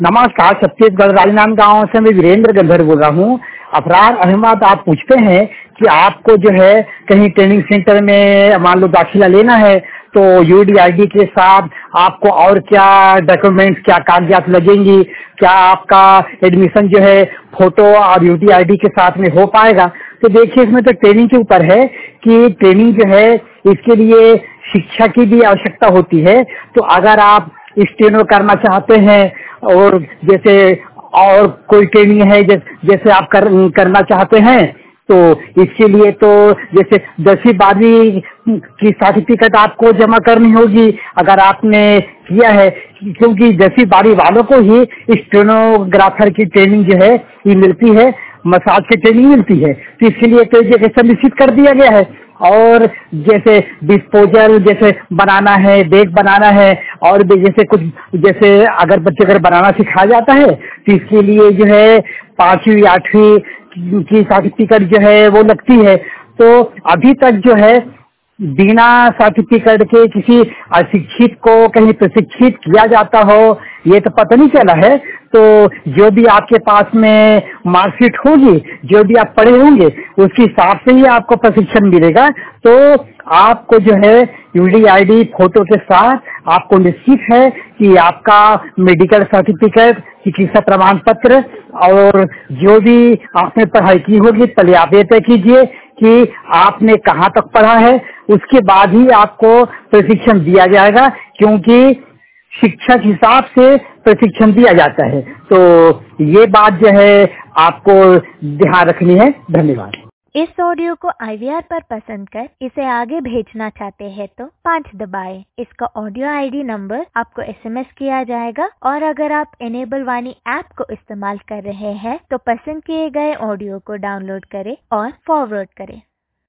नमस्कार, छत्तीसगढ़ राजनांद गांव से मैं वीरेंद्र गंधर बोल रहा हूँ। अफरार अहमद, आप पूछते हैं कि आपको जो है कहीं ट्रेनिंग सेंटर में मान लो दाखिला लेना है तो यूडीआईडी के साथ आपको और क्या डॉक्यूमेंट्स, क्या कागजात लगेंगी, क्या आपका एडमिशन जो है फोटो और यूडीआईडी के साथ में हो पाएगा। तो देखिए, इसमें तो ट्रेनिंग के ऊपर है कि ट्रेनिंग जो है इसके लिए शिक्षा की भी आवश्यकता होती है। तो अगर आप स्टेनो करना चाहते हैं और जैसे और कोई ट्रेनिंग है जैसे आप करना चाहते हैं तो इसके लिए तो जैसे 10वीं 12वीं की सर्टिफिकेट आपको जमा करनी होगी अगर आपने किया है, क्योंकि 10वीं 12वीं वालों को ही स्टेनोग्राफर की ट्रेनिंग जो है ये मिलती है, मसाज की ट्रेनिंग मिलती है। तो इसके लिए तो जैसे निश्चित कर दिया गया है। और जैसे डिस्पोजल जैसे बनाना है, बैग बनाना है, और भी जैसे कुछ जैसे अगर बच्चे अगर बनाना सिखाया जाता है तो इसके लिए जो है 5वीं 8वीं की सर्टिफिकेट जो है वो लगती है। तो अभी तक जो है बिना सर्टिफिकेट के किसी अशिक्षित को कहीं प्रशिक्षित किया जाता हो ये तो पता नहीं चला है। तो जो भी आपके पास में मार्कशीट होगी, जो भी आप पढ़े होंगे उसके हिसाब से ही आपको प्रशिक्षण मिलेगा। तो आपको जो है यूडीआईडी फोटो के साथ आपको निश्चित है कि आपका मेडिकल सर्टिफिकेट, चिकित्सा प्रमाण पत्र और जो भी आपने पढ़ाई की होगी पहले आप ये तय कीजिए कि आपने कहाँ तक पढ़ा है, उसके बाद ही आपको प्रशिक्षण दिया जाएगा, क्योंकि शिक्षक हिसाब से प्रशिक्षण दिया जाता है। तो ये बात जो है आपको ध्यान रखनी है। धन्यवाद। इस ऑडियो को IVR पर पसंद कर इसे आगे भेजना चाहते हैं तो 5 दबाएं। इसका ऑडियो ID नंबर आपको SMS किया जाएगा, और अगर आप इनेबल वाणी ऐप को इस्तेमाल कर रहे हैं तो पसंद किए गए ऑडियो को डाउनलोड करें और फॉरवर्ड करें।